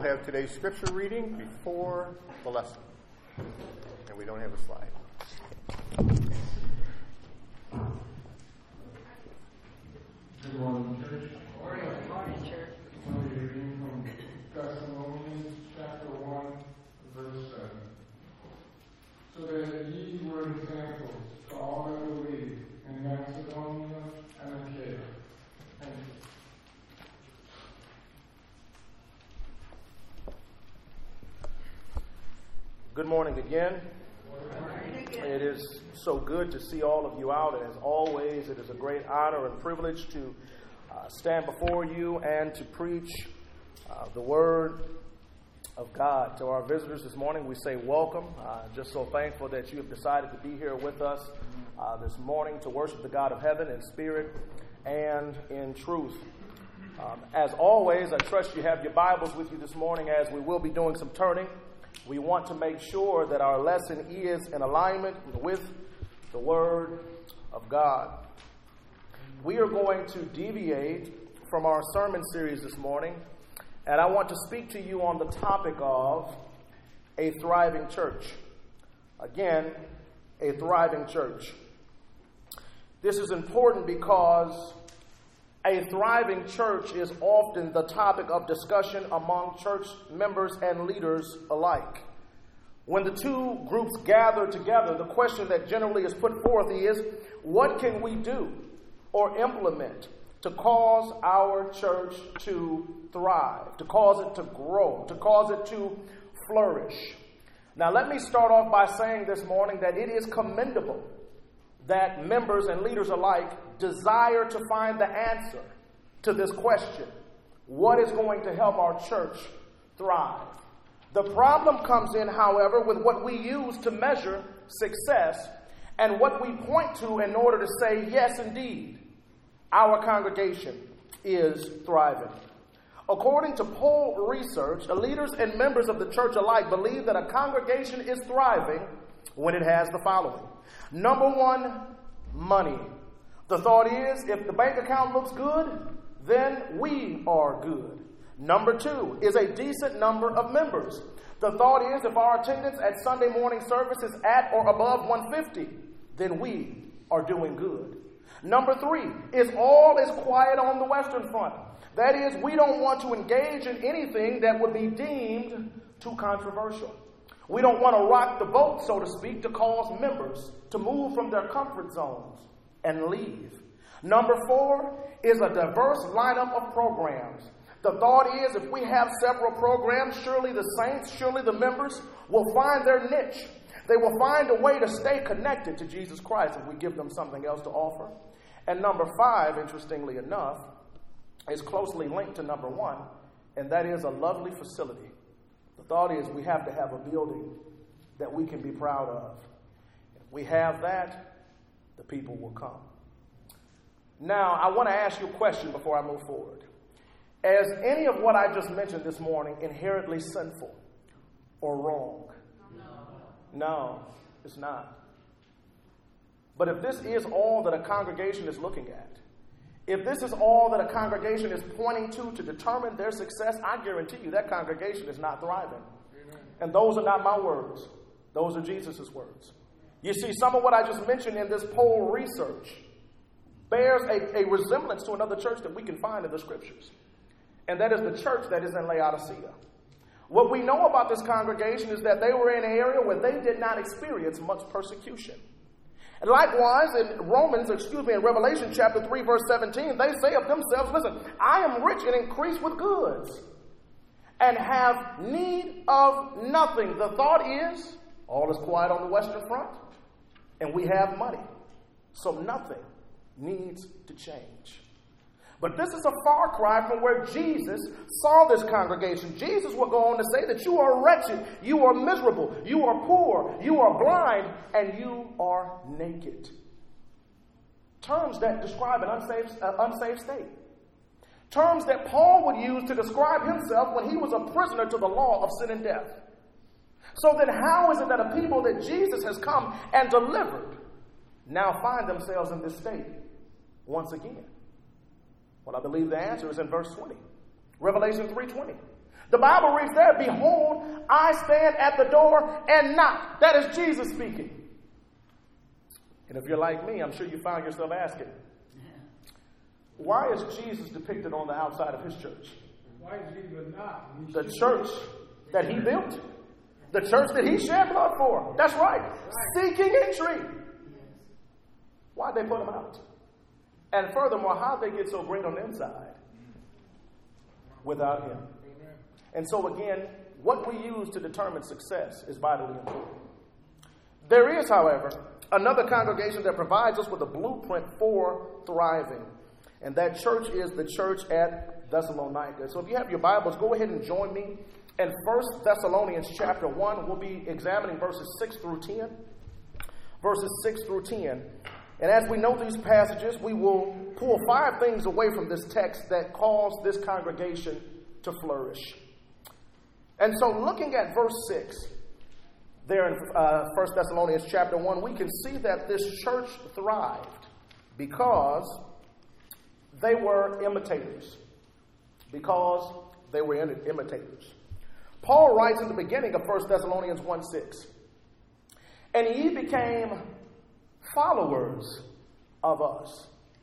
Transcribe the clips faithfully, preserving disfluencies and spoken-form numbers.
have today's scripture reading before the lesson. And we don't have a slide. Good morning, church. Good morning, church. I'm reading from Thessalonians chapter one, verse seven. So that ye were examples to all that believe in Macedonia and Achaia. Thank you. Good morning again. Good morning again. It is so good to see all of you out, and as always, it is a great honor and privilege to uh, stand before you and to preach uh, the Word of God. To our visitors this morning, we say welcome. Uh, just so thankful that you have decided to be here with us uh, this morning to worship the God of heaven in spirit and in truth. Um, as always, I trust you have your Bibles with you this morning, as we will be doing some turning. We want to make sure that our lesson is in alignment with the Word of God. We are going to deviate from our sermon series this morning, and I want to speak to you on the topic of a thriving church. Again, a thriving church. This is important because a thriving church is often the topic of discussion among church members and leaders alike. When the two groups gather together, the question that generally is put forth is, what can we do or implement to cause our church to thrive, to cause it to grow, to cause it to flourish? Now, let me start off by saying this morning that it is commendable that members and leaders alike desire to find the answer to this question: what is going to help our church thrive? The problem comes in, however, with what we use to measure success and what we point to in order to say, yes, indeed, our congregation is thriving. According to poll research, the leaders and members of the church alike believe that a congregation is thriving when it has the following. Number one, money. The thought is, if the bank account looks good, then we are good. Number two is a decent number of members. The thought is, if our attendance at Sunday morning service is at or above one hundred fifty, then we are doing good. Number three is all is quiet on the Western Front. That is, we don't want to engage in anything that would be deemed too controversial. We don't want to rock the boat, so to speak, to cause members to move from their comfort zones and leave. Number four is a diverse lineup of programs. The thought is, if we have several programs, surely the saints, surely the members will find their niche. They will find a way to stay connected to Jesus Christ if we give them something else to offer. And number five, interestingly enough, is closely linked to number one, and that is a lovely facility. The thought is we have to have a building that we can be proud of. If we have that, the people will come. Now, I want to ask you a question before I move forward. Is any of what I just mentioned this morning inherently sinful or wrong? No. No, it's not. But if this is all that a congregation is looking at, if this is all that a congregation is pointing to to determine their success, I guarantee you that congregation is not thriving. Amen. And those are not my words. Those are Jesus' words. You see, some of what I just mentioned in this poll research bears a, a resemblance to another church that we can find in the scriptures. And that is the church that is in Laodicea. What we know about this congregation is that they were in an area where they did not experience much persecution. And likewise, in Romans, excuse me, in Revelation chapter three, verse seventeen, they say of themselves, listen, I am rich and increased with goods and have need of nothing. The thought is, all is quiet on the Western Front and we have money. So nothing needs to change. But this is a far cry from where Jesus saw this congregation. Jesus will go on to say that you are wretched, you are miserable, you are poor, you are blind, and you are naked. Terms that describe an unsaved, uh, unsaved state. Terms that Paul would use to describe himself when he was a prisoner to the law of sin and death. So then how is it that a people that Jesus has come and delivered now find themselves in this state once again? Well, I believe the answer is in verse twenty. Revelation three twenty. The Bible reads there, behold, I stand at the door and knock. That is Jesus speaking. And if you're like me, I'm sure you found yourself asking, why is Jesus depicted on the outside of his church? Why is he the knock? The church that he built. The church that he shed blood for. That's right. Seeking entry. Why'd they put him out? And furthermore, how'd they get so great on the inside without him? And so again, what we use to determine success is vitally important. There is, however, another congregation that provides us with a blueprint for thriving. And that church is the church at Thessalonica. So if you have your Bibles, go ahead and join me in First Thessalonians chapter one. We'll be examining verses six through ten. Verses six through ten. And as we note these passages, we will pull five things away from this text that cause this congregation to flourish. And so looking at verse six, there in uh, First Thessalonians chapter one, we can see that this church thrived because they were imitators. Because they were imitators. Paul writes in the beginning of First Thessalonians one six, and ye became followers of us.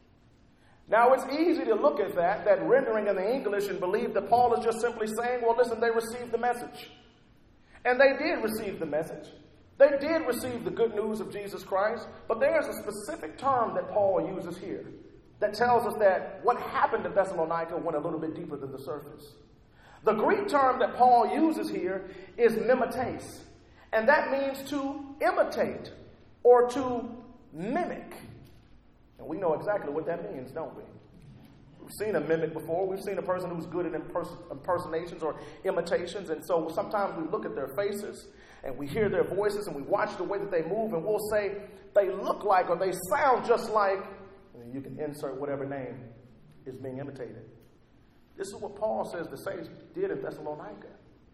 Now it's easy to look at that, that rendering in the English, and believe that Paul is just simply saying, well, listen, they received the message. And they did receive the message. They did receive the good news of Jesus Christ. But there's a specific term that Paul uses here that tells us that what happened in Thessalonica went a little bit deeper than the surface. The Greek term that Paul uses here is mimetes, and that means to imitate or to mimic. And we know exactly what that means, don't we? We've seen a mimic before. We've seen a person who's good at impers- impersonations or imitations, and so sometimes we look at their faces and we hear their voices and we watch the way that they move, and we'll say they look like or they sound just like, and you can insert whatever name is being imitated. This is what Paul says the saints did in Thessalonica.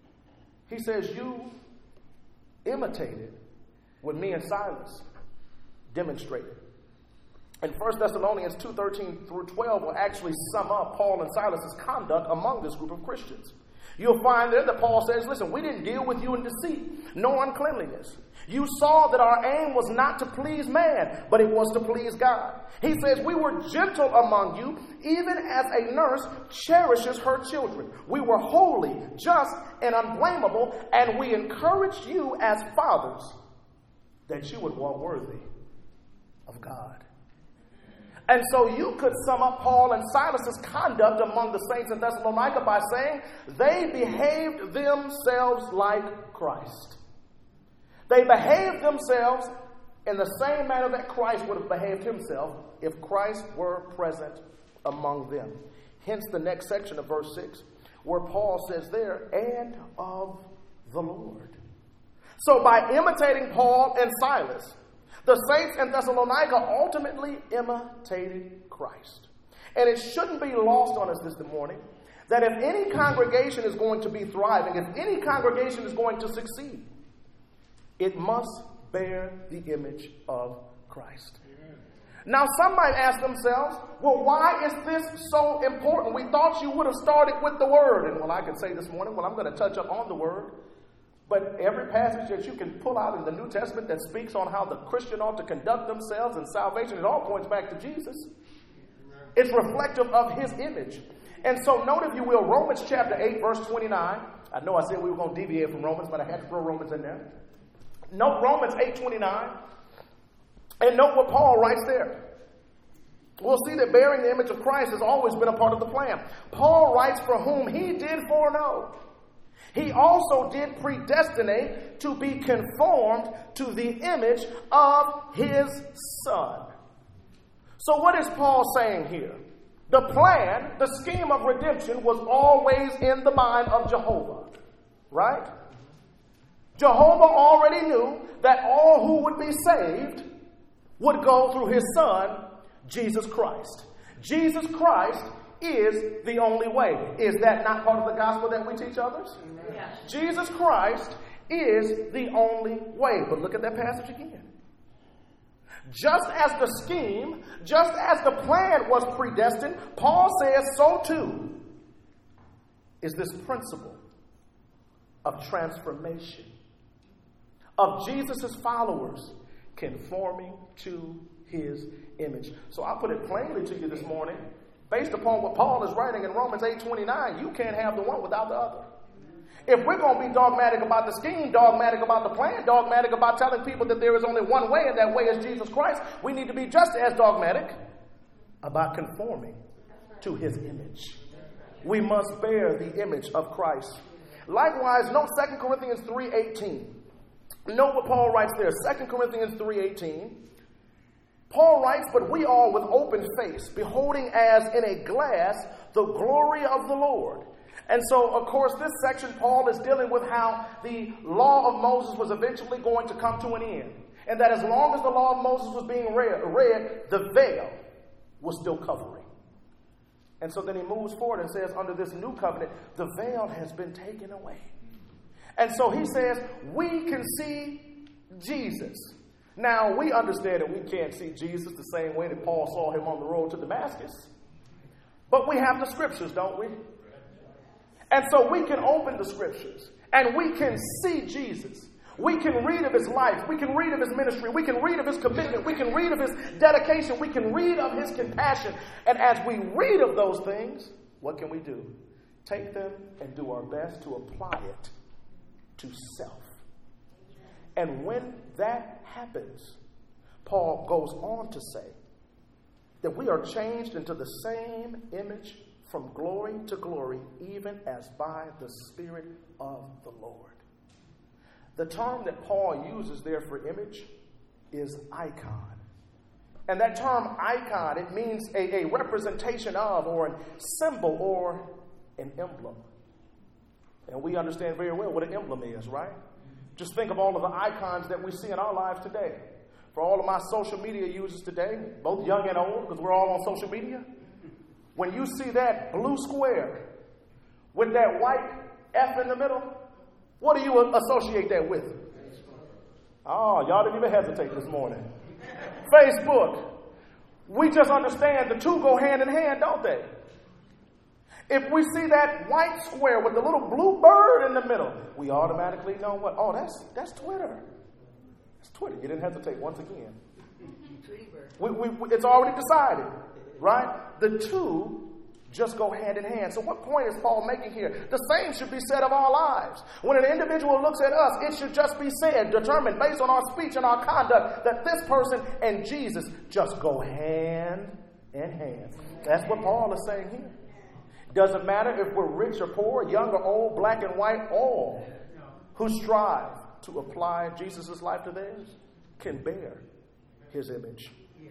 He says, you imitated what me and Silas demonstrated. And First Thessalonians two thirteen through twelve will actually sum up Paul and Silas's conduct among this group of Christians. You'll find there that Paul says, listen, we didn't deal with you in deceit, nor uncleanliness. You saw that our aim was not to please man, but it was to please God. He says, we were gentle among you, even as a nurse cherishes her children. We were holy, just, and unblameable, and we encouraged you as fathers that you would walk worthy of God. And so you could sum up Paul and Silas's conduct among the saints in Thessalonica by saying they behaved themselves like Christ. They behaved themselves in the same manner that Christ would have behaved himself if Christ were present among them. Hence the next section of verse six, where Paul says there, and of the Lord. So by imitating Paul and Silas, the saints in Thessalonica ultimately imitated Christ. And it shouldn't be lost on us this morning that if any congregation is going to be thriving, if any congregation is going to succeed, it must bear the image of Christ. Amen. Now, some might ask themselves, well, why is this so important? We thought you would have started with the Word. And well, I can say this morning, well, I'm going to touch up on the Word. But every passage that you can pull out in the New Testament that speaks on how the Christian ought to conduct themselves in salvation, it all points back to Jesus. It's reflective of his image. And so note, if you will, Romans chapter eight, verse twenty-nine. I know I said we were going to deviate from Romans, but I had to throw Romans in there. Note Romans eight twenty-nine. And note what Paul writes there. We'll see that bearing the image of Christ has always been a part of the plan. Paul writes, for whom he did foreknow, he also did predestinate to be conformed to the image of his Son. So what is Paul saying here? The plan, the scheme of redemption was always in the mind of Jehovah, right? Jehovah already knew that all who would be saved would go through his Son, Jesus Christ. Jesus Christ is the only way. Is that not part of the gospel that we teach others? Yes. Jesus Christ is the only way. But look at that passage again. Just as the scheme, just as the plan was predestined, Paul says so too is this principle of transformation, of Jesus' followers conforming to his image. So I put it plainly to you this morning, based upon what Paul is writing in Romans eight twenty-nine, you can't have the one without the other. If we're going to be dogmatic about the scheme, dogmatic about the plan, dogmatic about telling people that there is only one way and that way is Jesus Christ, we need to be just as dogmatic about conforming to his image. We must bear the image of Christ. Likewise, note Second Corinthians three eighteen. Note what Paul writes there. Second Corinthians three eighteen. Paul writes, but we all with open face, beholding as in a glass the glory of the Lord. And so, of course, this section, Paul is dealing with how the law of Moses was eventually going to come to an end. And that as long as the law of Moses was being read, read the veil was still covering. And so then he moves forward and says, under this new covenant, the veil has been taken away. And so he says, we can see Jesus. Now, we understand that we can't see Jesus the same way that Paul saw him on the road to Damascus. But we have the scriptures, don't we? And so we can open the scriptures and we can see Jesus. We can read of his life. We can read of his ministry. We can read of his commitment. We can read of his dedication. We can read of his compassion. And as we read of those things, what can we do? Take them and do our best to apply it to self. And when that happens, Paul goes on to say that we are changed into the same image from glory to glory, even as by the Spirit of the Lord. The term that Paul uses there for image is icon. And that term icon, it means a, a representation of, or a symbol, or an emblem. And we understand very well what an emblem is, right? Just think of all of the icons that we see in our lives today. For all of my social media users today, both young and old, because we're all on social media, when you see that blue square with that white F in the middle, what do you associate that with? Oh, y'all didn't even hesitate this morning. Facebook. We just understand the two go hand in hand, don't they? If we see that white square with the little blue bird in the middle, we automatically know what? Oh, that's that's Twitter. It's Twitter. You didn't hesitate once again. We, we, we, it's already decided, right? The two just go hand in hand. So what point is Paul making here? The same should be said of our lives. When an individual looks at us, it should just be said, determined based on our speech and our conduct, that this person and Jesus just go hand in hand. That's what Paul is saying here. Doesn't matter if we're rich or poor, young or old, black and white, all who strive to apply Jesus' life to theirs can bear his image.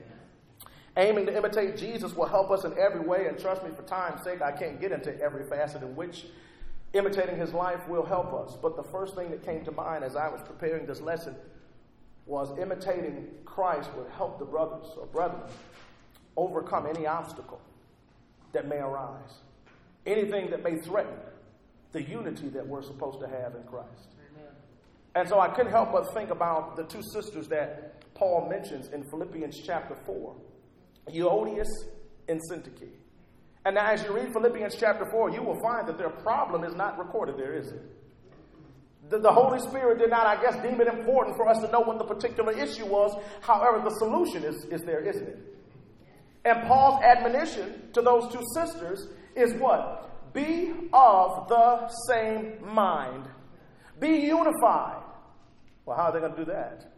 Aiming to imitate Jesus will help us in every way, and trust me, for time's sake, I can't get into every facet in which imitating his life will help us. But the first thing that came to mind as I was preparing this lesson was imitating Christ would help the brothers or brethren overcome any obstacle that may arise, anything that may threaten the unity that we're supposed to have in Christ. Amen. And so I couldn't help but think about the two sisters that Paul mentions in Philippians chapter four. Euodias and Syntyche. And now as you read Philippians chapter four, you will find that their problem is not recorded there, is it? The, the Holy Spirit did not, I guess, deem it important for us to know what the particular issue was. However, the solution is, is there, isn't it? And Paul's admonition to those two sisters is what? Be of the same mind. Be unified. Well, how are they going to do that?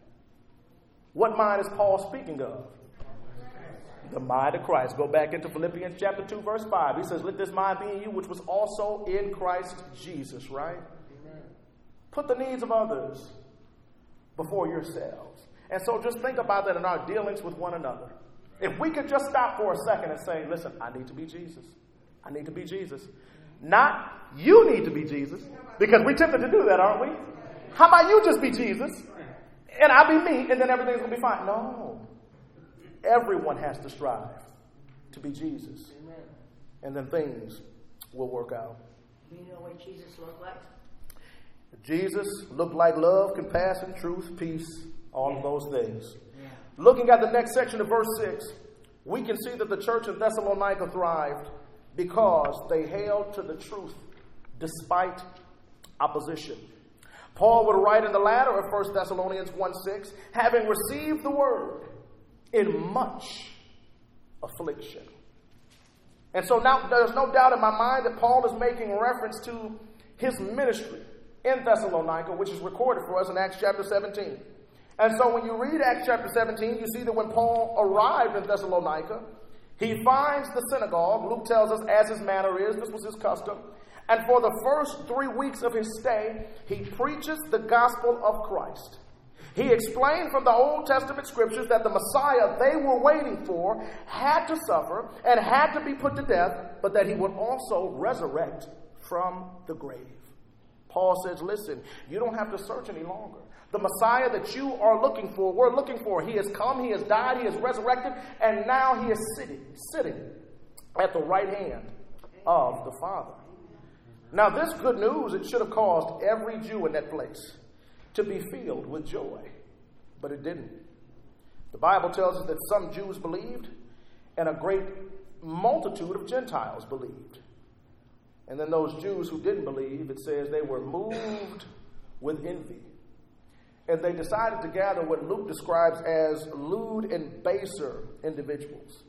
What mind is Paul speaking of? The mind of Christ. Go back into Philippians chapter two, verse five. He says, let this mind be in you, which was also in Christ Jesus, right? Amen. Put the needs of others before yourselves. And so just think about that in our dealings with one another. If we could just stop for a second and say, listen, I need to be Jesus. I need to be Jesus. Not you need to be Jesus, because we're tempted to do that, aren't we? How about you just be Jesus and I'll be me and then everything's going to be fine? No. Everyone has to strive to be Jesus. Amen. And then things will work out. Do you know what Jesus looked like? Jesus looked like love, compassion, truth, peace, all yeah. of those things. Yeah. Looking at the next section of verse six, we can see that the church in Thessalonica thrived because they held to the truth despite opposition. Paul would write in the latter of First Thessalonians one six, having received the word in much affliction. And so now there's no doubt in my mind that Paul is making reference to his ministry in Thessalonica, which is recorded for us in Acts chapter seventeen. And so when you read Acts chapter seventeen, you see that when Paul arrived in Thessalonica, he finds the synagogue. Luke tells us, as his manner is, this was his custom. And for the first three weeks of his stay, he preaches the gospel of Christ. He explained from the Old Testament scriptures that the Messiah they were waiting for had to suffer and had to be put to death, but that he would also resurrect from the grave. Paul says, listen, you don't have to search any longer. The Messiah that you are looking for, we're looking for. He has come, he has died, he has resurrected, and now he is sitting, sitting at the right hand of the Father. Now, this good news, it should have caused every Jew in that place to be filled with joy, but it didn't. The Bible tells us that some Jews believed and a great multitude of Gentiles believed. And then those Jews who didn't believe, it says they were moved with envy. And they decided to gather what Luke describes as lewd and baser individuals,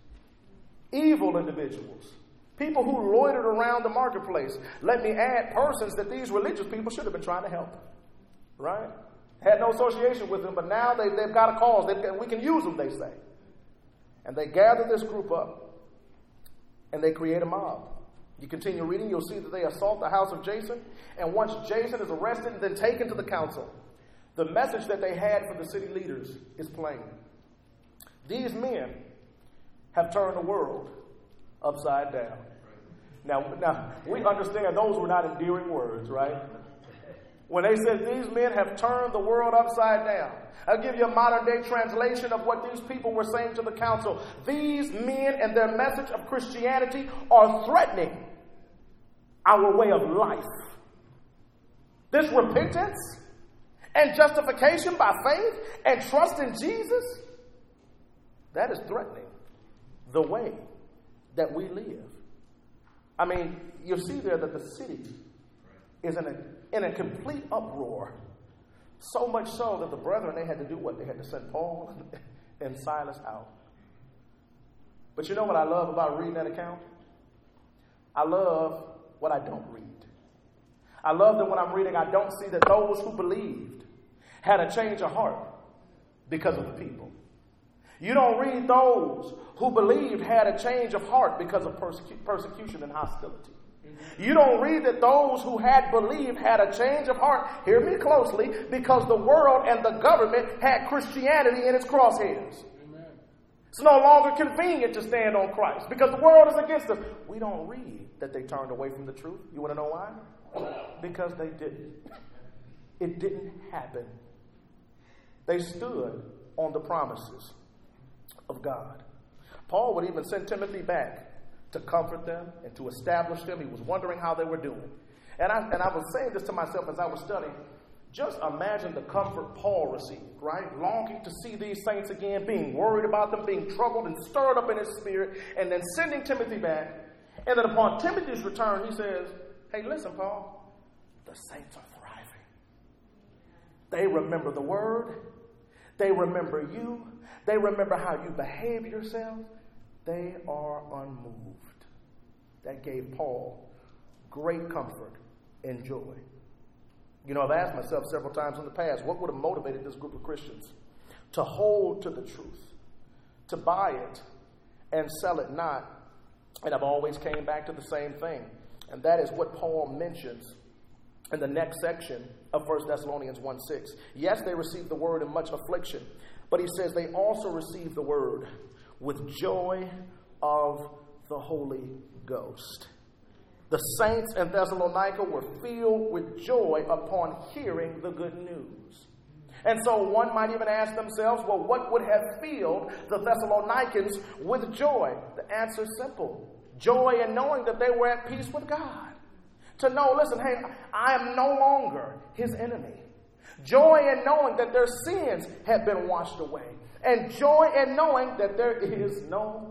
evil individuals, people who loitered around the marketplace. Let me add, persons that these religious people should have been trying to help, right? Had no association with them, but now they, they've got a cause. They've, we can use them, they say. And they gather this group up, and they create a mob. You continue reading, you'll see that they assault the house of Jason, and once Jason is arrested and then taken to the council, the message that they had for the city leaders is plain. These men have turned the world upside down. Now, now we understand those were not endearing words, right? When they said these men have turned the world upside down. I'll give you a modern day translation of what these people were saying to the council. These men and their message of Christianity are threatening our way of life. This repentance and justification by faith and trust in Jesus, that is threatening the way that we live. I mean, you see there that the city is in a, in a complete uproar. So much so that the brethren, they had to do what? They had to send Paul and Silas out. But you know what I love about reading that account? I love what I don't read. I love that when I'm reading, I don't see that those who believed had a change of heart because of the people. You don't read those who believed had a change of heart because of persecu- persecution and hostility. You don't read that those who had believed had a change of heart, hear me closely, because the world and the government had Christianity in its crosshairs. Amen. It's no longer convenient to stand on Christ because the world is against us. We don't read that they turned away from the truth. You want to know why? Because they didn't. It didn't happen. They stood on the promises of God. Paul would even send Timothy back to comfort them and to establish them. He was wondering how they were doing. And I, and I was saying this to myself as I was studying. Just imagine the comfort Paul received, right? Longing to see these saints again, being worried about them, being troubled and stirred up in his spirit, and then sending Timothy back. And then upon Timothy's return, he says, hey, listen, Paul, the saints are thriving. They remember the word. They remember you. They remember how you behave yourselves. They are unmoved. That gave Paul great comfort and joy. You know, I've asked myself several times in the past, what would have motivated this group of Christians to hold to the truth, to buy it and sell it not? And I've always came back to the same thing. And that is what Paul mentions in the next section of First Thessalonians one six. Yes, they received the word in much affliction, but he says they also received the word with joy of the Holy Ghost. The saints in Thessalonica were filled with joy upon hearing the good news. And so one might even ask themselves, well, what would have filled the Thessalonians with joy? The answer is simple. Joy in knowing that they were at peace with God. To know, listen, hey, I am no longer his enemy. Joy in knowing that their sins have been washed away. And joy in knowing that there is no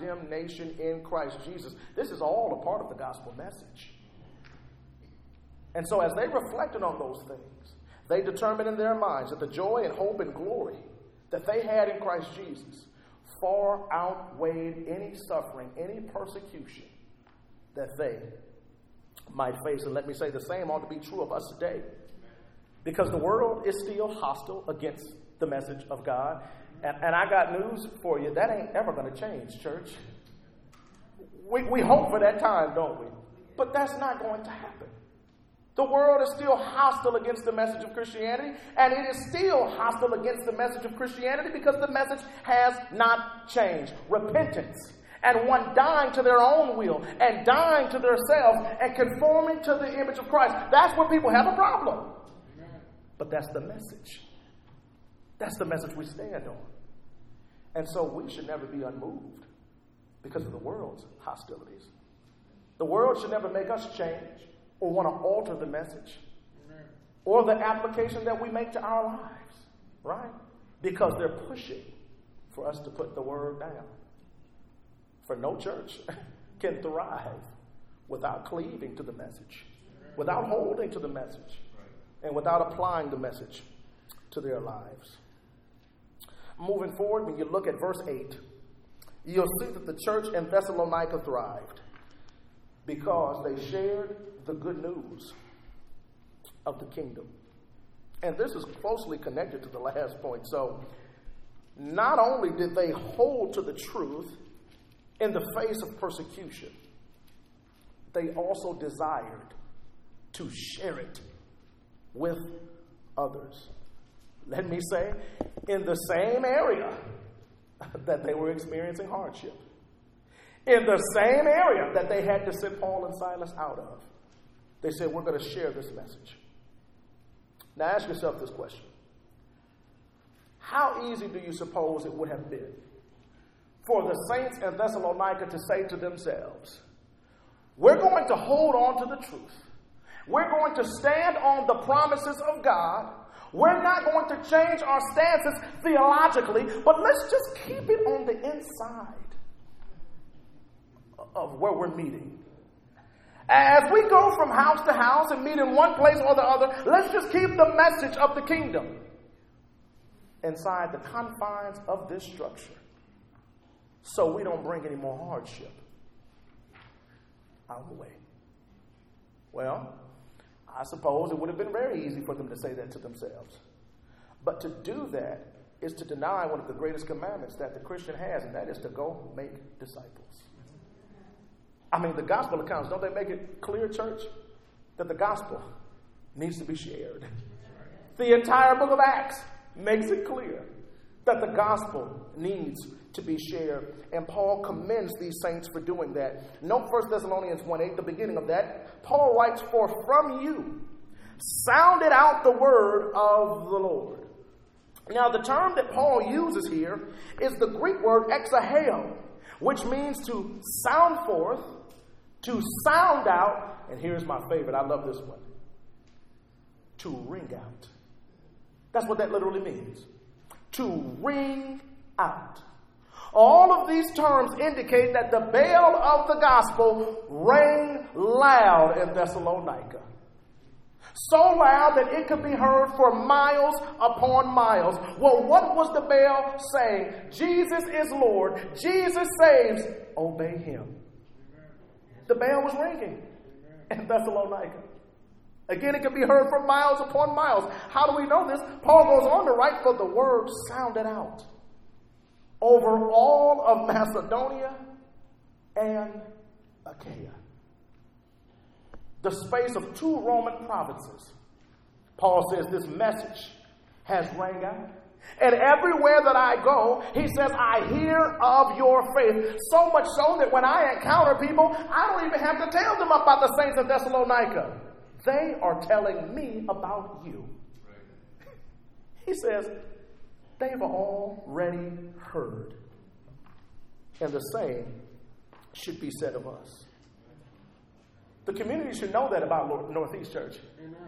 condemnation in Christ Jesus. This is all a part of the gospel message. And so as they reflected on those things, they determined in their minds that the joy and hope and glory that they had in Christ Jesus far outweighed any suffering, any persecution that they might face. And let me say the same ought to be true of us today. Because the world is still hostile against the message of God. And, and I got news for you. That ain't ever going to change, church. We, we hope for that time, don't we? But that's not going to happen. The world is still hostile against the message of Christianity. And it is still hostile against the message of Christianity because the message has not changed. Repentance. And one dying to their own will and dying to themselves and conforming to the image of Christ. That's where people have a problem. But that's the message. That's the message we stand on. And so we should never be unmoved because of the world's hostilities. The world should never make us change or want to alter the message or the application that we make to our lives, right? Because they're pushing for us to put the word down. For no church can thrive without cleaving to the message, without holding to the message, and without applying the message to their lives. Moving forward, when you look at verse eight, you'll see that the church in Thessalonica thrived because they shared the good news of the kingdom. And this is closely connected to the last point. So, not only did they hold to the truth in the face of persecution, they also desired to share it with others. Let me say, in the same area that they were experiencing hardship, in the same area that they had to send Paul and Silas out of, they said, we're going to share this message. Now ask yourself this question. How easy do you suppose it would have been for the saints in Thessalonica to say to themselves, we're going to hold on to the truth. We're going to stand on the promises of God. We're not going to change our stances theologically, but let's just keep it on the inside of where we're meeting. As we go from house to house and meet in one place or the other, let's just keep the message of the kingdom inside the confines of this structure so we don't bring any more hardship out of the way. Well, I suppose it would have been very easy for them to say that to themselves. But to do that is to deny one of the greatest commandments that the Christian has, and that is to go make disciples. I mean, the gospel accounts, don't they make it clear, church, that the gospel needs to be shared? The entire book of Acts makes it clear that the gospel needs to be shared. And Paul commends these saints for doing that. Note First Thessalonians one eight, the beginning of that. Paul writes, for from you sounded out the word of the Lord. Now, the term that Paul uses here is the Greek word exaheo, which means to sound forth, to sound out, and here's my favorite, I love this one, to ring out. That's what that literally means. To ring out. All of these terms indicate that the bell of the gospel rang loud in Thessalonica. So loud that it could be heard for miles upon miles. Well, what was the bell saying? Jesus is Lord. Jesus saves. Obey him. The bell was ringing in Thessalonica. Again, it can be heard for miles upon miles. How do we know this? Paul goes on to write, for the word sounded out over all of Macedonia and Achaia. The space of two Roman provinces. Paul says this message has rang out. And everywhere that I go, he says, I hear of your faith. So much so that when I encounter people, I don't even have to tell them about the saints of Thessalonica. They are telling me about you. He says, they've already heard. And the same should be said of us. The community should know that about Northeast Church.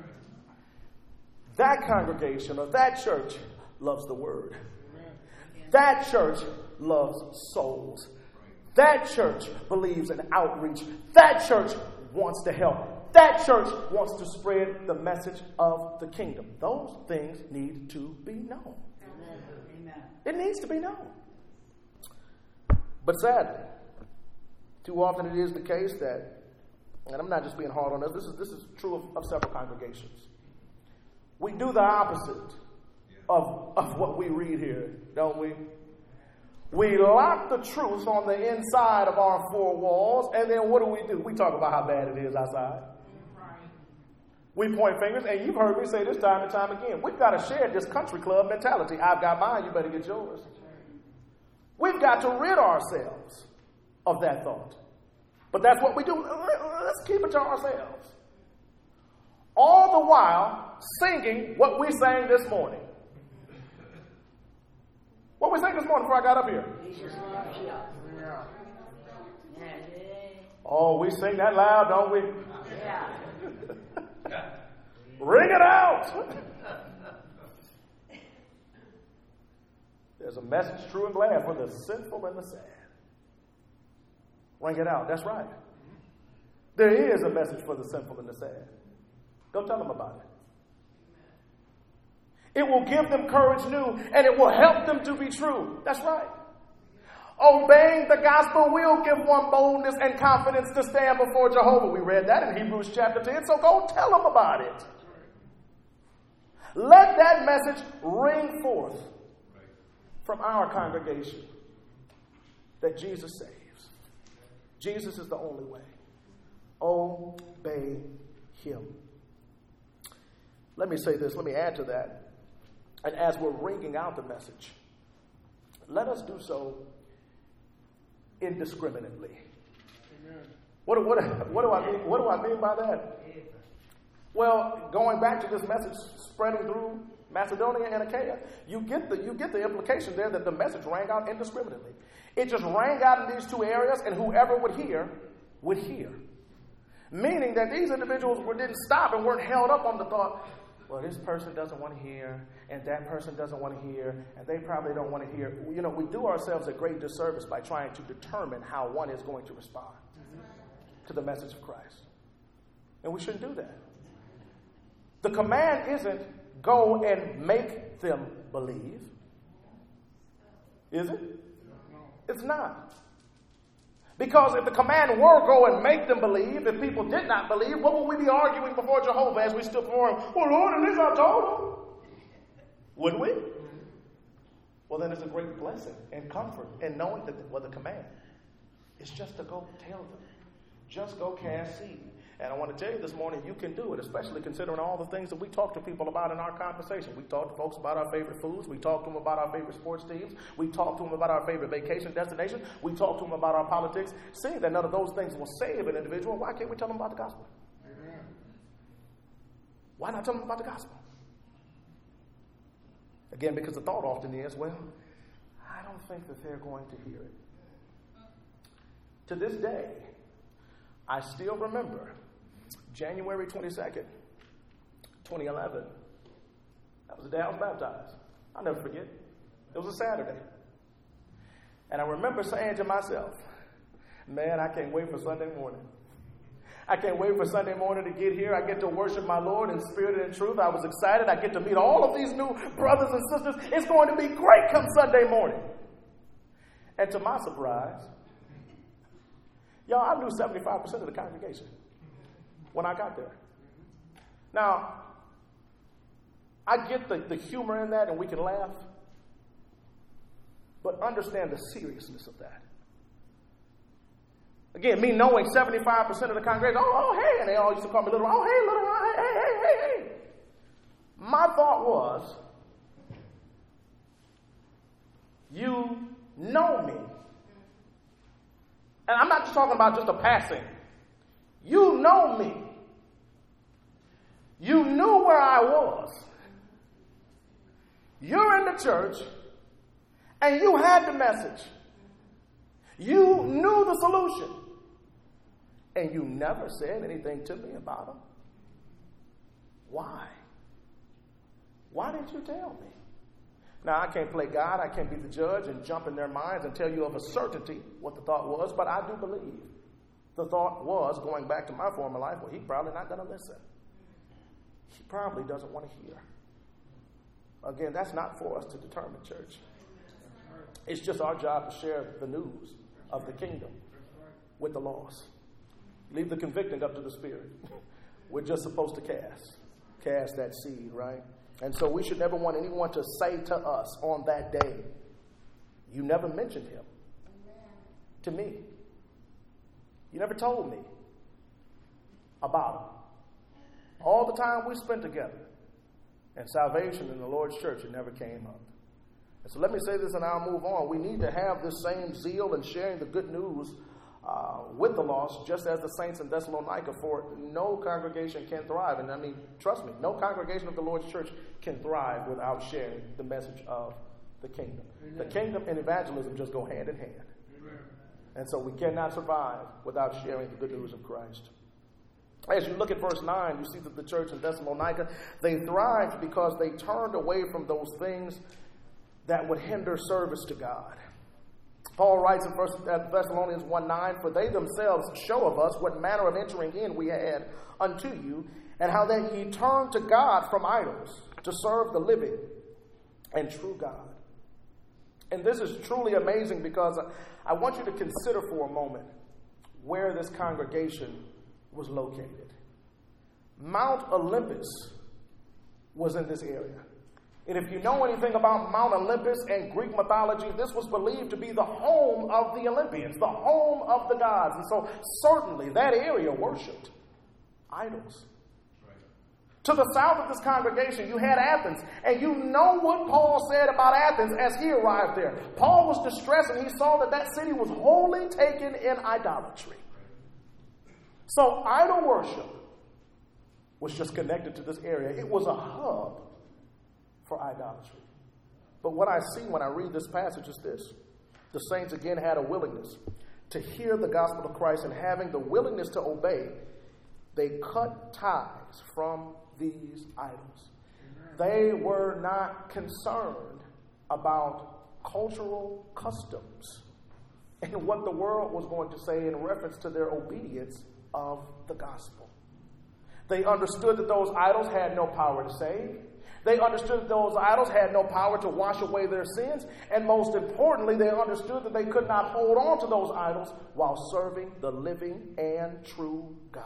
That congregation or that church loves the word. That church loves souls. That church believes in outreach. That church wants to help. That church wants to spread the message of the kingdom. Those things need to be known. Amen. It needs to be known. But sadly, too often it is the case that, and I'm not just being hard on us, this is, this is true of, of several congregations. We do the opposite of, of what we read here, don't we? We lock the truth on the inside of our four walls, and then what do we do? We talk about how bad it is outside. We point fingers, and you've heard me say this time and time again. We've got to share this country club mentality. I've got mine, you better get yours. We've got to rid ourselves of that thought. But that's what we do. Let's keep it to ourselves. All the while singing what we sang this morning. What we sang this morning before I got up here? Jesus loves you. Yeah. Oh, we sing that loud, don't we? Yeah. Ring it out. There's a message true and glad for the sinful and the sad. Ring it out. That's right. There is a message for the sinful and the sad. Go tell them about it. It will give them courage new, and it will help them to be true. That's right. Obeying the gospel will give one boldness and confidence to stand before Jehovah. We read that in Hebrews chapter ten, so go tell them about it. Let that message ring forth from our congregation that Jesus saves. Jesus is the only way. Obey him. Let me say this, let me add to that. And as we're ringing out the message, let us do so indiscriminately. What, what, what, do I mean, what do I mean by that? Well, going back to this message spreading through Macedonia and Achaia, you get the you get the implication there that the message rang out indiscriminately. It just rang out in these two areas, and whoever would hear, would hear. Meaning that these individuals were, didn't stop and weren't held up on the thought, well, this person doesn't want to hear, and that person doesn't want to hear, and they probably don't want to hear. You know, we do ourselves a great disservice by trying to determine how one is going to respond to the message of Christ. And we shouldn't do that. The command isn't go and make them believe. Is it? It's not. Because if the command were go and make them believe, if people did not believe, what would we be arguing before Jehovah as we stood before him? Well, Lord, at least I told them. Wouldn't we? Well, then it's a great blessing and comfort in knowing that well, the command is just to go tell them. Just go cast seed. And I want to tell you this morning, you can do it, especially considering all the things that we talk to people about in our conversation. We talk to folks about our favorite foods. We talk to them about our favorite sports teams. We talk to them about our favorite vacation destination. We talk to them about our politics. Seeing that none of those things will save an individual, why can't we tell them about the gospel? Amen. Why not tell them about the gospel? Again, because the thought often is, well, I don't think that they're going to hear it. To this day, I still remember January twenty-second, twenty eleven. That was the day I was baptized. I'll never forget. It was a Saturday. And I remember saying to myself, man, I can't wait for Sunday morning. I can't wait for Sunday morning to get here. I get to worship my Lord in spirit and in truth. I was excited. I get to meet all of these new brothers and sisters. It's going to be great come Sunday morning. And to my surprise, y'all, I knew seventy-five percent of the congregation when I got there. Now, I get the, the humor in that and we can laugh, but understand the seriousness of that. Again, me knowing seventy-five percent of the congregation, oh, oh, hey, and they all used to call me Little Ron, oh, hey, Little Ron, hey, hey, hey, hey, hey. My thought was, you know me. And I'm not just talking about just a passing. You know me. You knew where I was. You're in the church, and you had the message. You knew the solution. And you never said anything to me about them. Why? Why didn't you tell me? Now, I can't play God. I can't be the judge and jump in their minds and tell you of a certainty what the thought was, but I do believe the thought was, going back to my former life, well, he's probably not going to listen. He probably doesn't want to hear. Again, that's not for us to determine, church. It's just our job to share the news of the kingdom with the lost. Leave the convicting up to the Spirit. We're just supposed to cast. Cast that seed, right? And so we should never want anyone to say to us on that day, you never mentioned him to me. You never told me about him. All the time we spent together. And salvation in the Lord's church, it never came up. And so let me say this and I'll move on. We need to have this same zeal in sharing the good news uh, with the lost, just as the saints in Thessalonica, for no congregation can thrive. And I mean, trust me, no congregation of the Lord's church can thrive without sharing the message of the kingdom. Amen. The kingdom and evangelism just go hand in hand. Amen. And so we cannot survive without sharing the good news of Christ. As you look at verse nine, you see that the church in Thessalonica, they thrived because they turned away from those things that would hinder service to God. Paul writes in First Thessalonians one nine, for they themselves show of us what manner of entering in we had unto you, and how that ye turned to God from idols to serve the living and true God. And this is truly amazing because I want you to consider for a moment where this congregation was located. Mount Olympus was in this area. And if you know anything about Mount Olympus and Greek mythology, this was believed to be the home of the Olympians, the home of the gods. And so certainly that area worshipped idols. Right. To the south of this congregation, you had Athens. And you know what Paul said about Athens as he arrived there. Paul was distressed and he saw that that city was wholly taken in idolatry. So idol worship was just connected to this area. It was a hub for idolatry. But what I see when I read this passage is this. The saints again had a willingness to hear the gospel of Christ, and having the willingness to obey, they cut ties from these idols. They were not concerned about cultural customs and what the world was going to say in reference to their obedience of the gospel. They understood that those idols had no power to save. They understood that those idols had no power to wash away their sins. And most importantly, they understood that they could not hold on to those idols while serving the living and true God.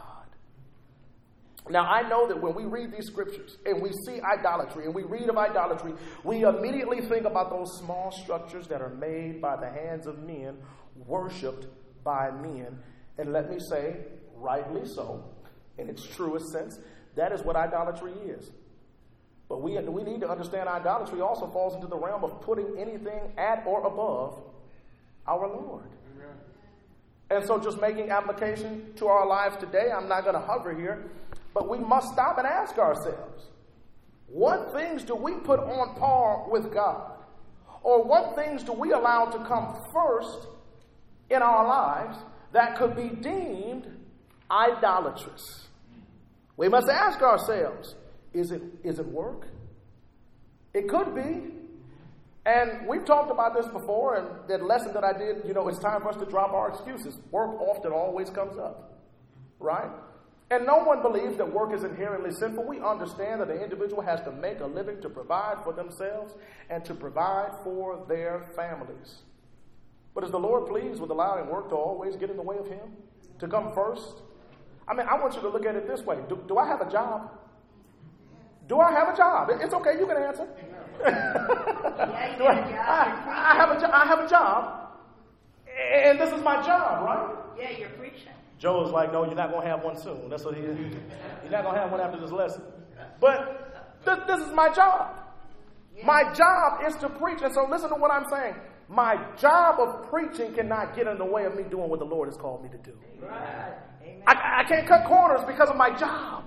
Now, I know that when we read these scriptures and we see idolatry and we read of idolatry, we immediately think about those small structures that are made by the hands of men, worshipped by men. And let me say, rightly so, in its truest sense, that is what idolatry is. But we, we need to understand idolatry also falls into the realm of putting anything at or above our Lord. Amen. And so just making application to our lives today, I'm not going to hover here, but we must stop and ask ourselves, what things do we put on par with God? Or what things do we allow to come first in our lives that could be deemed idolatrous? We must ask ourselves, Is it is it work? It could be. And we've talked about this before, and that lesson that I did, you know, it's time for us to drop our excuses. Work often always comes up, right? And no one believes that work is inherently sinful. We understand that the individual has to make a living to provide for themselves and to provide for their families. But is the Lord pleased with allowing work to always get in the way of him? To come first? I mean, I want you to look at it this way. Do, do I have a job? Do I have a job? It's okay. You can answer. Yeah, Do I, I, I, have a, jo- I have a job. And this is my job, right? Yeah, you're preaching. Joe's like, no, you're not going to have one soon. That's what he is. You're not going to have one after this lesson. But th- this is my job. Yeah. My job is to preach. And so listen to what I'm saying. My job of preaching cannot get in the way of me doing what the Lord has called me to do. Right. Amen. I, I can't cut corners because of my job.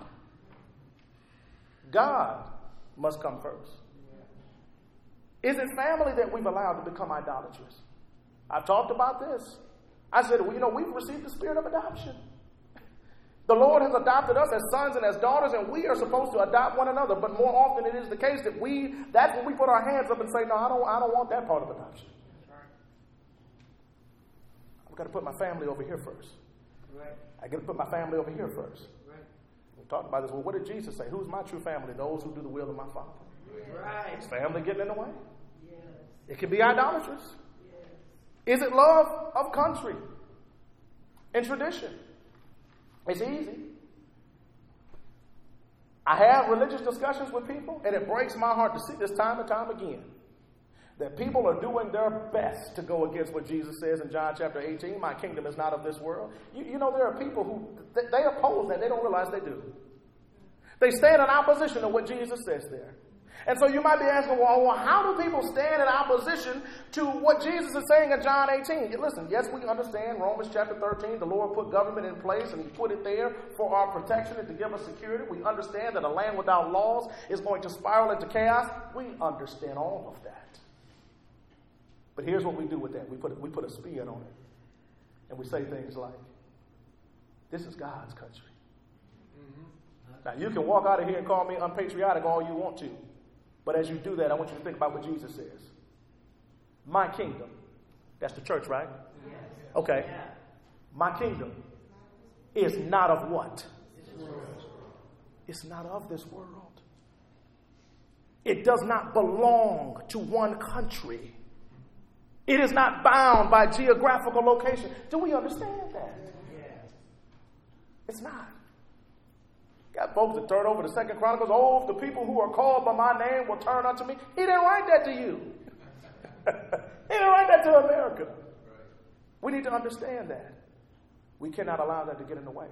God must come first. Is it family that we've allowed to become idolatrous? I've talked about this. I said, well, you know, we've received the spirit of adoption. The Lord has adopted us as sons and as daughters, and we are supposed to adopt one another. But more often it is the case that we, that's when we put our hands up and say, no, I don't, I don't want that part of adoption. I've got to put my family over here first. Right. I got to put my family over here first. Right. We talked about this. Well, what did Jesus say? Who's my true family? Those who do the will of my Father. Right. Is family getting in the way? Yes. It can be idolatrous. Yes. Is it love of country and tradition? It's easy. I have religious discussions with people, and it breaks my heart to see this time and time again that people are doing their best to go against what Jesus says in John chapter eighteen, my kingdom is not of this world. You, you know, there are people who, they, they oppose that. They don't realize they do. They stand in opposition to what Jesus says there. And so you might be asking, well, well, how do people stand in opposition to what Jesus is saying in John eighteen? Listen, yes, we understand Romans chapter thirteen, the Lord put government in place and he put it there for our protection and to give us security. We understand that a land without laws is going to spiral into chaos. We understand all of that. But here's what we do with that. We put, we put a spin on it. And we say things like, this is God's country. Mm-hmm. Now, you can walk out of here and call me unpatriotic all you want to. But as you do that, I want you to think about what Jesus says. My kingdom. That's the church, right? Yes. Okay. Yeah. My kingdom is not of what? It's not of this world. It does not belong to one country. It is not bound by geographical location. Do we understand that? Yes. It's not. Got folks that turn over to Second Chronicles. Oh, if the people who are called by my name will turn unto me. He didn't write that to you. He didn't write that to America. We need to understand that. We cannot allow that to get in the way.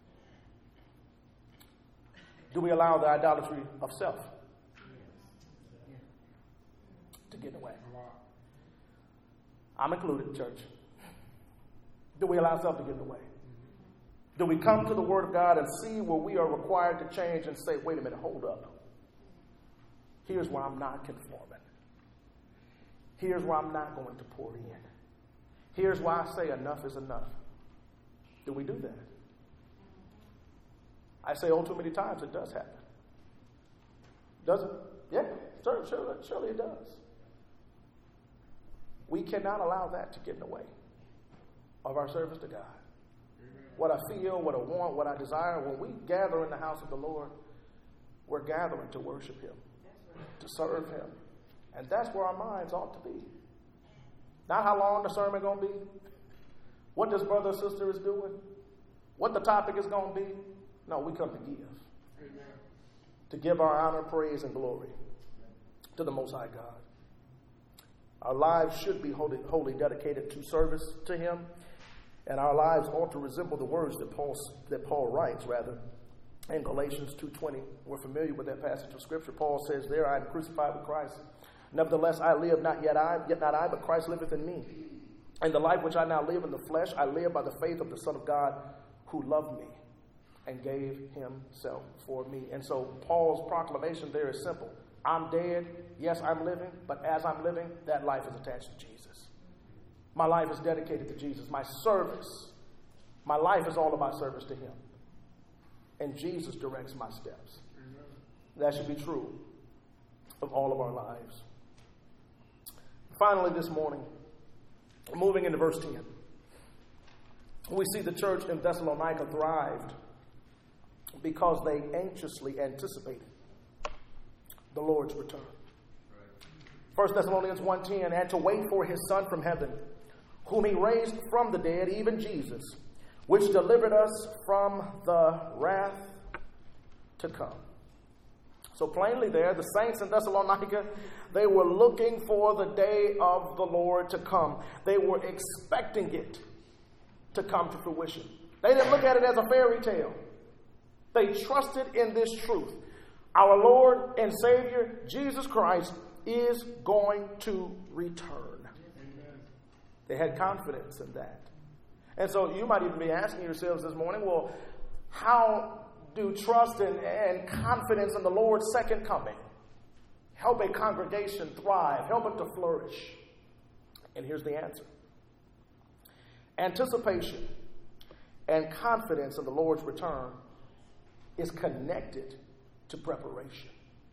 Do we allow the idolatry of self to get in the way? I'm included, church. Do we allow self to get in the way? Do we come to the Word of God and see where we are required to change and say, wait a minute, hold up. Here's where I'm not conforming. Here's where I'm not going to pour in. Here's why I say enough is enough. Do we do that? I say, oh, too many times it does happen. Does it? Yeah, surely, surely, surely it does. We cannot allow that to get in the way of our service to God. What I feel, what I want, what I desire, when we gather in the house of the Lord, we're gathering to worship Him, to serve Him. And that's where our minds ought to be. Not how long the sermon going to be, what this brother or sister is doing, what the topic is going to be. No, we come to give. Amen. To give our honor, praise, and glory to the Most High God. Our lives should be wholly, wholly dedicated to service to Him, and our lives ought to resemble the words that Paul that Paul writes, rather, in Galatians two twenty. We're familiar with that passage of Scripture. Paul says there, I am crucified with Christ. Nevertheless, I live, not yet I, yet not I, but Christ liveth in me. And the life which I now live in the flesh, I live by the faith of the Son of God, who loved me and gave Himself for me. And so Paul's proclamation there is simple. I'm dead. Yes, I'm living. But as I'm living, that life is attached to Jesus. My life is dedicated to Jesus. My service, my life is all about service to Him. And Jesus directs my steps. That should be true of all of our lives. Finally, this morning, moving into verse ten, we see the church in Thessalonica thrived because they anxiously anticipated the Lord's return. First Thessalonians one ten, and to wait for His Son from heaven, whom He raised from the dead, even Jesus, which delivered us from the wrath to come. So plainly there, the saints in Thessalonica, they were looking for the day of the Lord to come. They were expecting it to come to fruition. They didn't look at it as a fairy tale. They trusted in this truth. Our Lord and Savior, Jesus Christ, is going to return. Amen. They had confidence in that. And so you might even be asking yourselves this morning, well, how do trust and, and confidence in the Lord's second coming help a congregation thrive, help it to flourish? And here's the answer. Anticipation and confidence in the Lord's return is connected to preparation.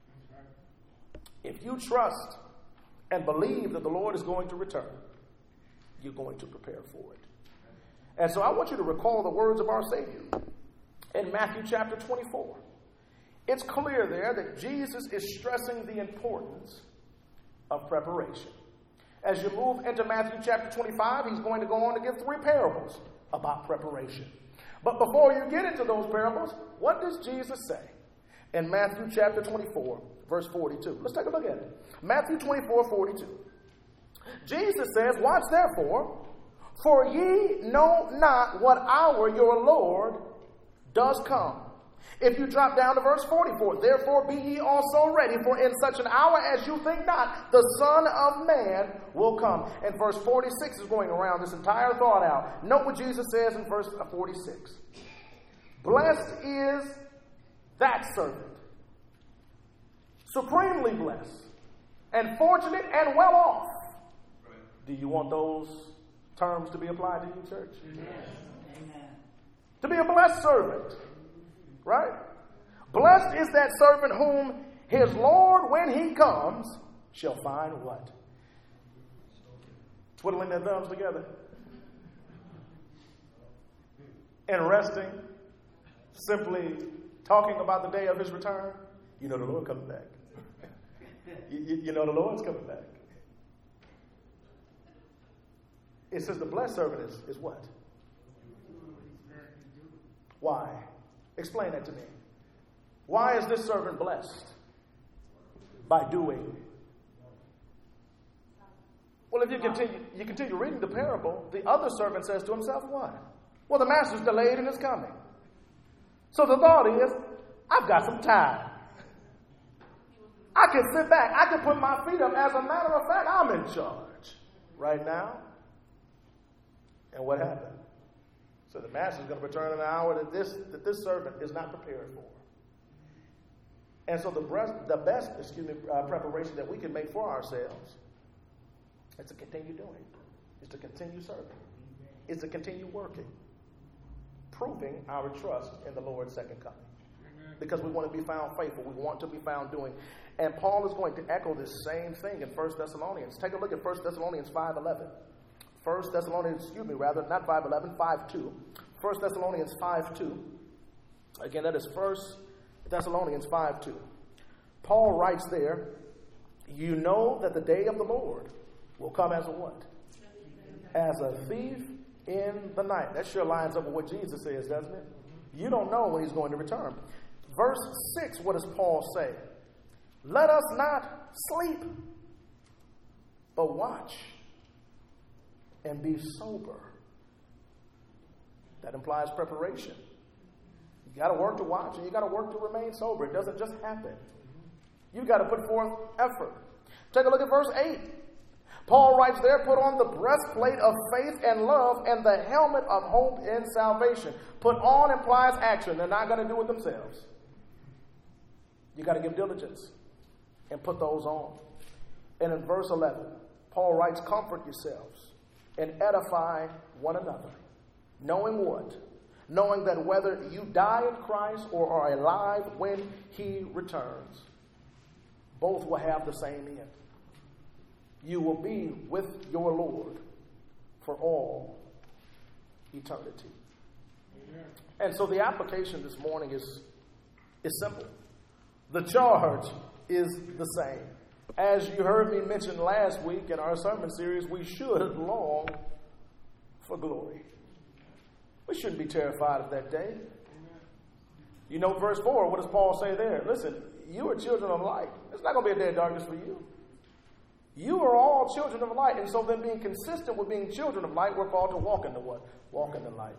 If you trust and believe that the Lord is going to return, you're going to prepare for it. And so I want you to recall the words of our Savior in Matthew chapter twenty-four. It's clear there that Jesus is stressing the importance of preparation. As you move into Matthew chapter twenty-five, he's going to go on to give three parables about preparation. But before you get into those parables, what does Jesus say in Matthew chapter twenty-four, verse forty-two? Let's take a look at it. Matthew twenty-four, forty-two. Jesus says, "Watch therefore, for ye know not what hour your Lord does come." If you drop down to verse forty-four, "Therefore be ye also ready, for in such an hour as you think not, the Son of Man will come." And verse forty-six is going around this entire thought out. Note what Jesus says in verse forty-six. "Blessed is that servant, supremely blessed, and fortunate and well off." Do you want those terms to be applied to you, church? Yes. Amen. To be a blessed servant. Right? "Blessed is that servant whom his Lord, when he comes, shall find" what? Twiddling their thumbs together. And resting. Simply talking about the day of his return. You know the Lord coming back. you, you, you know the Lord's coming back. It says the blessed servant is, is what? Why? Explain that to me. Why is this servant blessed? By doing. Well, if you continue, you continue reading the parable, the other servant says to himself, what? Well, the master's delayed in his coming. So the thought is, I've got some time. I can sit back. I can put my feet up. As a matter of fact, I'm in charge right now. And what happened? So the master is going to return in an hour that this that this servant is not prepared for. And so the best, the best excuse me, uh, preparation that we can make for ourselves is to continue doing, is to continue serving, is to continue working, proving our trust in the Lord's second coming. Because we want to be found faithful. We want to be found doing. And Paul is going to echo this same thing in First Thessalonians. Take a look at First Thessalonians five eleven. First Thessalonians, excuse me, rather, not five eleven, five two. First Thessalonians five two. Again, that is First Thessalonians five two. Paul writes there, "You know that the day of the Lord will come as a what? As a thief in the night." That sure lines up with what Jesus says, doesn't it? You don't know when he's going to return. Verse six, what does Paul say? "Let us not sleep, but watch and be sober." That implies preparation. You got to work to watch and you got to work to remain sober. It doesn't just happen. You got to put forth effort. Take a look at verse eight. Paul writes there, "Put on the breastplate of faith and love and the helmet of hope in salvation." Put on implies action. They're not going to do it themselves. You got to give diligence and put those on. And in verse eleven, Paul writes, "Comfort yourselves and edify one another, knowing what? Knowing that whether you die in Christ or are alive when he returns, both will have the same end. You will be with your Lord for all eternity." Amen. And so the application this morning is, is simple. The charge is the same. As you heard me mention last week in our sermon series, we should long for glory. We shouldn't be terrified of that day. You know, verse four, what does Paul say there? Listen, you are children of light. It's not going to be a day of darkness for you. You are all children of light. And so then being consistent with being children of light, we're called to walk in the what? Walk in the light.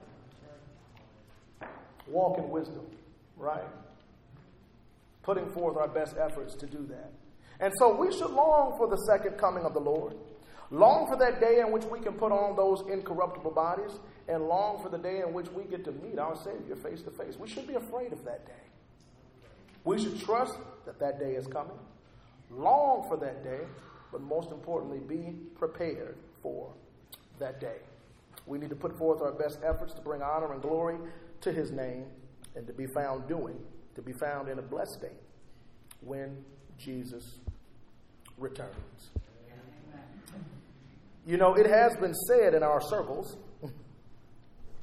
Walk in wisdom, right? Putting forth our best efforts to do that. And so we should long for the second coming of the Lord. Long for that day in which we can put on those incorruptible bodies, and long for the day in which we get to meet our Savior face to face. We should be afraid of that day. We should trust that that day is coming. Long for that day, but most importantly, be prepared for that day. We need to put forth our best efforts to bring honor and glory to his name, and to be found doing, to be found in a blessed state when Jesus returns. You know, it has been said in our circles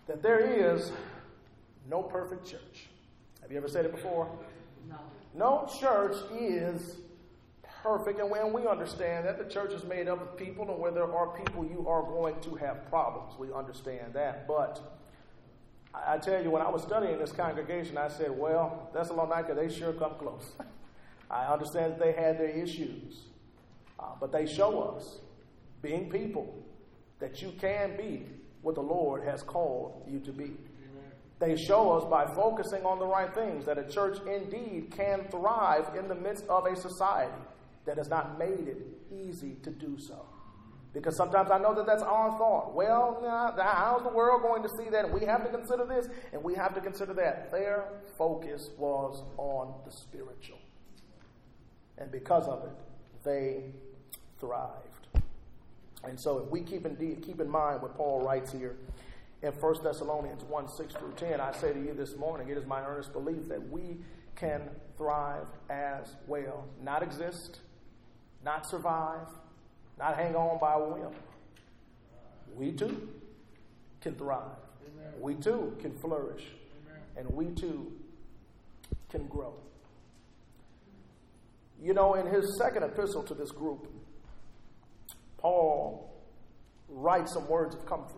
that there is no perfect church. Have you ever said it before? No. No church is perfect, and when we understand that the church is made up of people, and where there are people, you are going to have problems. We understand that. But I, I tell you, when I was studying this congregation, I said, well, Thessalonica, they sure come close. I understand that they had their issues, uh, but they show us, being people, that you can be what the Lord has called you to be. They show us by focusing on the right things that a church indeed can thrive in the midst of a society that has not made it easy to do so. Because sometimes I know that that's our thought. Well, nah, how's the world going to see that? And we have to consider this and we have to consider that. Their focus was on the spiritual. And because of it, they thrived. And so if we keep in, keep in mind what Paul writes here, in First Thessalonians one, six through ten, I say to you this morning, it is my earnest belief that we can thrive as well. Not exist, not survive, not hang on by a whim. We too can thrive. Amen. We too can flourish. Amen. And we too can grow. You know, in his second epistle to this group, Paul writes some words of comfort.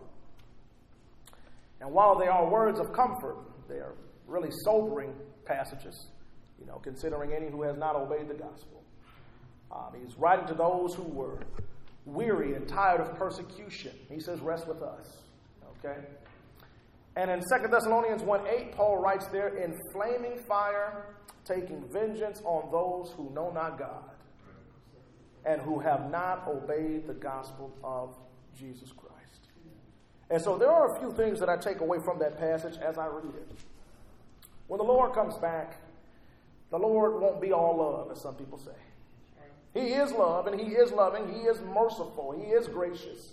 And while they are words of comfort, they are really sobering passages, you know, considering any who has not obeyed the gospel. Um, he's writing to those who were weary and tired of persecution. He says, rest with us. Okay? And in Second Thessalonians one eight, Paul writes there, in flaming fire, taking vengeance on those who know not God and who have not obeyed the gospel of Jesus Christ. And so there are a few things that I take away from that passage as I read it. When the Lord comes back, the Lord won't be all love, as some people say. He is love, and he is loving, he is merciful, he is gracious.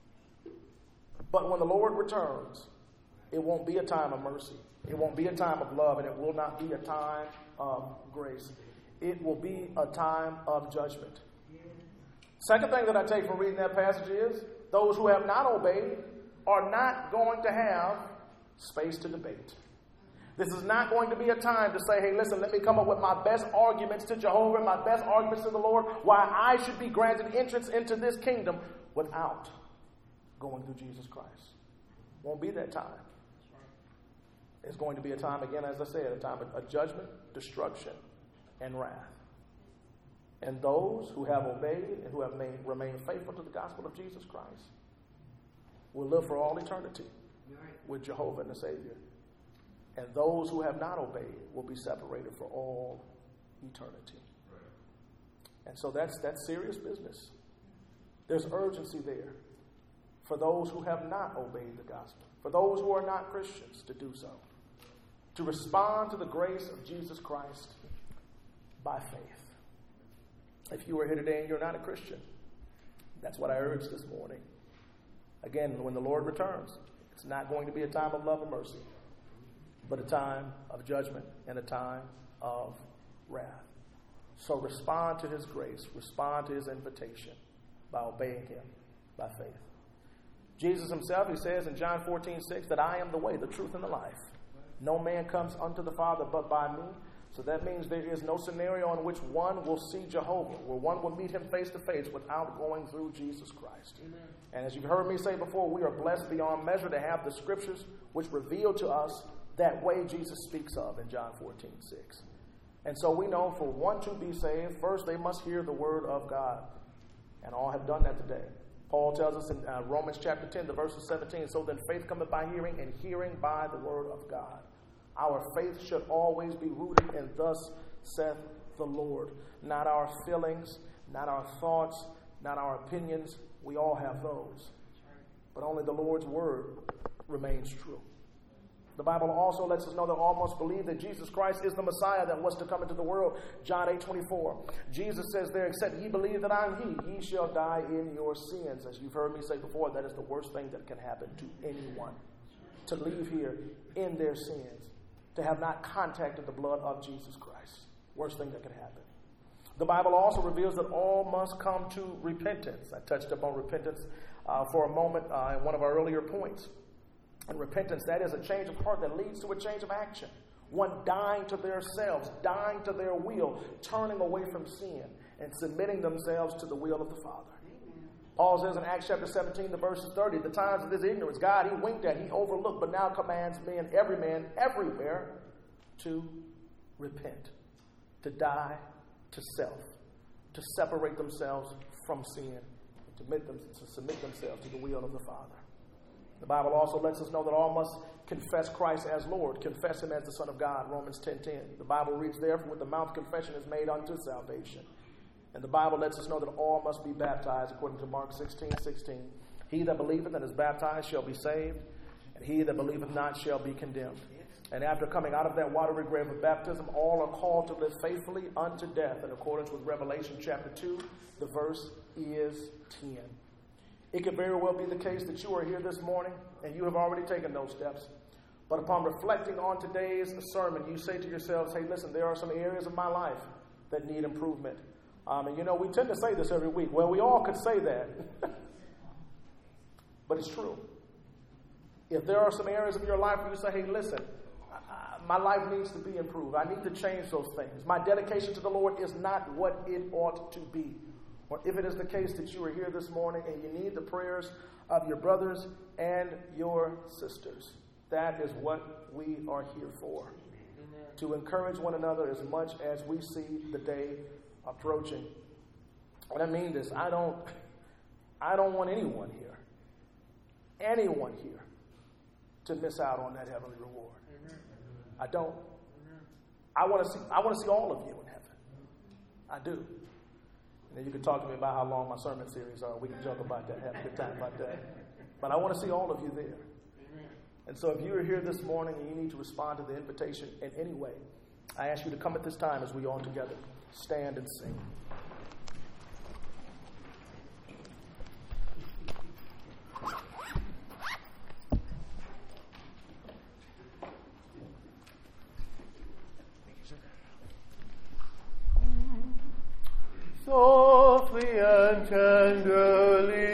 But when the Lord returns, it won't be a time of mercy. It won't be a time of love, and it will not be a time of grace. It will be a time of judgment. Second thing that I take from reading that passage is those who have not obeyed are not going to have space to debate. This is not going to be a time to say, hey, listen, let me come up with my best arguments to Jehovah, my best arguments to the Lord, why I should be granted entrance into this kingdom without going through Jesus Christ. Won't be that time. It's going to be a time, again, as I said, a time of judgment, destruction, and wrath. And those who have obeyed and who have made, remained faithful to the gospel of Jesus Christ will live for all eternity with Jehovah and the Savior. And those who have not obeyed will be separated for all eternity. And so that's that's serious business. There's urgency there for those who have not obeyed the gospel, for those who are not Christians to do so, to respond to the grace of Jesus Christ by faith. If you are here today and you're not a Christian, that's what I urge this morning. Again, when the Lord returns, it's not going to be a time of love and mercy, but a time of judgment and a time of wrath. So respond to his grace, respond to his invitation by obeying him by faith. Jesus himself, he says in John fourteen six, that I am the way, the truth, and the life. No man comes unto the Father but by me. So that means there is no scenario in which one will see Jehovah, where one will meet him face to face without going through Jesus Christ. Amen. And as you've heard me say before, we are blessed beyond measure to have the scriptures which reveal to us that way Jesus speaks of in John fourteen six. And so we know for one to be saved, first they must hear the word of God. And all have done that today. Paul tells us in uh, Romans chapter ten, the verses seventeen, so then faith cometh by hearing, and hearing by the word of God. Our faith should always be rooted in thus saith the Lord. Not our feelings, not our thoughts, not our opinions. We all have those. But only the Lord's word remains true. The Bible also lets us know that all must believe that Jesus Christ is the Messiah that was to come into the world. John eight twenty-four. Jesus says there, except ye believe that I am he, ye shall die in your sins. As you've heard me say before, that is the worst thing that can happen to anyone. To leave here in their sins. To have not contacted the blood of Jesus Christ. Worst thing that can happen. The Bible also reveals that all must come to repentance. I touched upon repentance uh, for a moment uh, in one of our earlier points. And repentance, that is a change of heart that leads to a change of action. One dying to themselves, dying to their will, turning away from sin, and submitting themselves to the will of the Father. Amen. Paul says in Acts chapter seventeen, the verses thirty, the times of this ignorance, God, he winked at, he overlooked, but now commands men, every man, everywhere, to repent, to die to self, to separate themselves from sin, to submit, them, to submit themselves to the will of the Father. The Bible also lets us know that all must confess Christ as Lord, confess him as the Son of God, Romans ten ten. The Bible reads, therefore, with the mouth confession is made unto salvation. And the Bible lets us know that all must be baptized, according to Mark sixteen sixteen. He that believeth and is baptized shall be saved, and he that believeth not shall be condemned. And after coming out of that watery grave of baptism, all are called to live faithfully unto death, in accordance with Revelation chapter two. The verse is ten. It could very well be the case that you are here this morning and you have already taken those steps. But upon reflecting on today's sermon, you say to yourselves, hey, listen, there are some areas of my life that need improvement. Um, and you know, we tend to say this every week. Well, we all could say that. But it's true. If there are some areas of your life where you say, hey, listen, I, my life needs to be improved. I need to change those things. My dedication to the Lord is not what it ought to be. Or if it is the case that you are here this morning and you need the prayers of your brothers and your sisters, that is what we are here for. Amen. To encourage one another as much as we see the day approaching. And I mean this, I don't, I don't want anyone here, anyone here, to miss out on that heavenly reward. Amen. I don't. Amen. I want to see, I want to see all of you in heaven. I do. And you can talk to me about how long my sermon series are. We can joke about that, have a good time about that. But I want to see all of you there. Amen. And so if you are here this morning and you need to respond to the invitation in any way, I ask you to come at this time as we all together stand and sing. Softly and tenderly